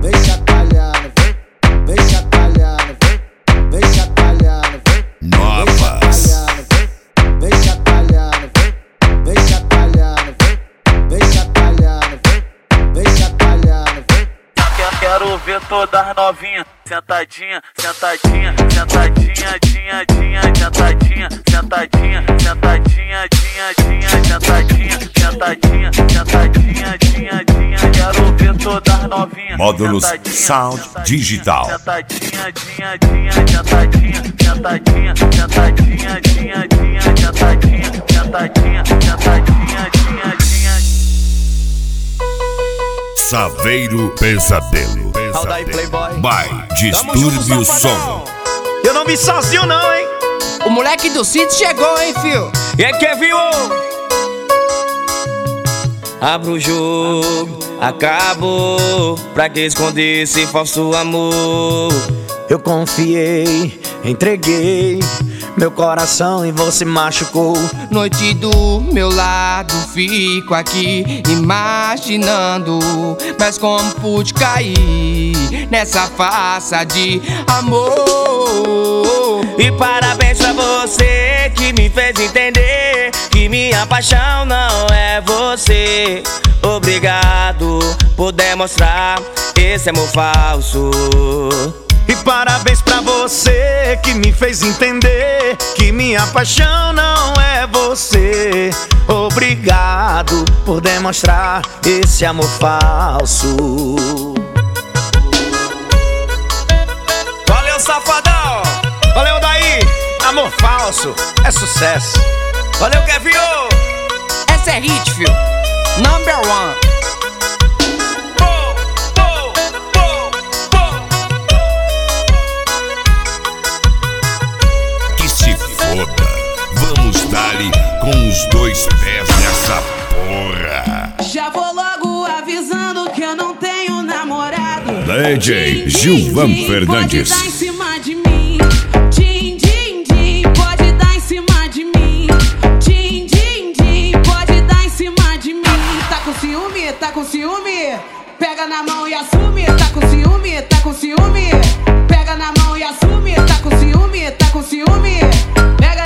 vem chacoalhando, vem chacoalhando, vem chacoalhando, Novas. vem chacoalhando, vem chacoalhando, vem chacoalhando, vem chacoalhando. Quero ver todas novinhas, sentadinha, sentadinha, sentadinha, dinha, dinha, sentadinha, sentadinha, sentadinha, dinha, dinha, sentadinha, sentadinha, sentadinha, dinha, dinha. Quero ver todas novinhas. Módulos Sound Digital. Sentadinha, dinha, dinha, sentadinha, sentadinha, sentadinha, dinha, dinha, sentadinha, sentadinha, sentadinha, dinha, dinha. Saveiro Pesadelo. By Distúrbio Som. Eu não vi sozinho não, hein? O moleque do sítio chegou, hein, fio? E aí, quem viu? Abra o jogo, acabou. Pra que esconder esse falso amor? Eu confiei, entreguei meu coração e você machucou. Noite do meu lado, fico aqui imaginando, mas como pude cair nessa farsa de amor. E parabéns pra você que me fez entender que minha paixão não é você. Obrigado por demonstrar esse amor falso. E parabéns pra você que me fez entender que minha paixão não é você. Obrigado por demonstrar esse amor falso. Valeu, safadão! Valeu, daí! Amor falso é sucesso. Valeu, Kevin! Essa é hit, fio. Number one. Vamos dar-lhe com os dois pés nessa porra. Já vou logo avisando que eu não tenho namorado. DJ Gilvan Fernandes. Pode dar em cima de mim. Din, din, din, pode dar em cima de mim. Din, din, din, pode dar em cima de mim. Tá com ciúme? Tá com ciúme? Pega na mão e assume. Tá com ciúme? Tá com ciúme? Pega na mão e assume. Tá com ciúme? Tá com ciúme? Pega